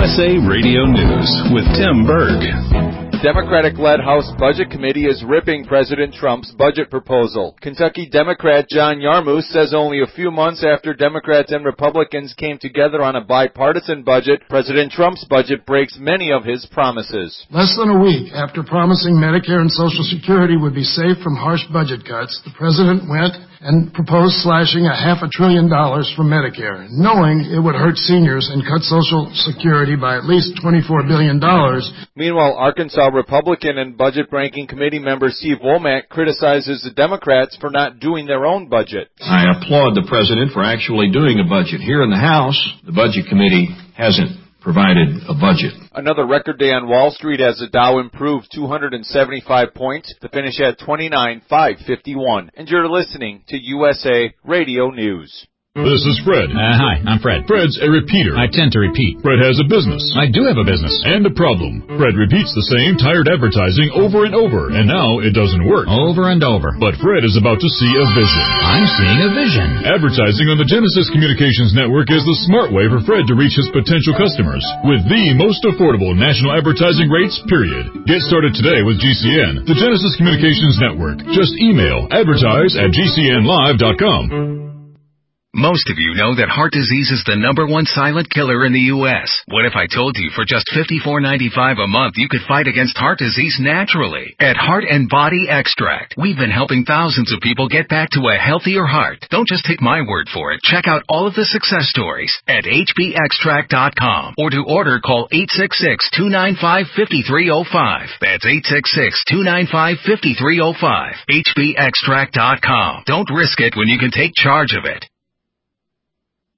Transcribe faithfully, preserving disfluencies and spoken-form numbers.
S A Radio News with Tim Berg. Democratic-led House Budget Committee is ripping President Trump's budget proposal. Kentucky Democrat John Yarmuth says only a few months after Democrats and Republicans came together on a bipartisan budget, President Trump's budget breaks many of his promises. Less than a week after promising Medicare and Social Security would be safe from harsh budget cuts, the president went and proposed slashing a half a trillion dollars from Medicare, knowing it would hurt seniors and cut Social Security by at least twenty-four billion dollars. Meanwhile, Arkansas Republican and Budget Ranking Committee member Steve Womack criticizes the Democrats for not doing their own budget. I applaud the president for actually doing a budget. Here in the House, the Budget Committee hasn't provided a budget. Another record day on Wall Street as the Dow improved two hundred seventy-five points to finish at twenty-nine thousand five hundred fifty-one. And you're listening to U S A Radio News. This is Fred. Uh, hi, I'm Fred. Fred's a repeater. I tend to repeat. Fred has a business. I do have a business. And a problem. Fred repeats the same tired advertising over and over, and now it doesn't work. Over and over. But Fred is about to see a vision. I'm seeing a vision. Advertising on the Genesis Communications Network is the smart way for Fred to reach his potential customers with the most affordable national advertising rates, period. Get started today with G C N, the Genesis Communications Network. Just email advertise at g c n live dot com. Most of you know that heart disease is the number one silent killer in the U S What if I told you for just fifty-four ninety-five a month you could fight against heart disease naturally? At Heart and Body Extract, we've been helping thousands of people get back to a healthier heart. Don't just take my word for it. Check out all of the success stories at h b extract dot com, or to order, call eight six six, two nine five, five three zero five. That's eight six six, two nine five, five three zero five. h b extract dot com. Don't risk it when you can take charge of it.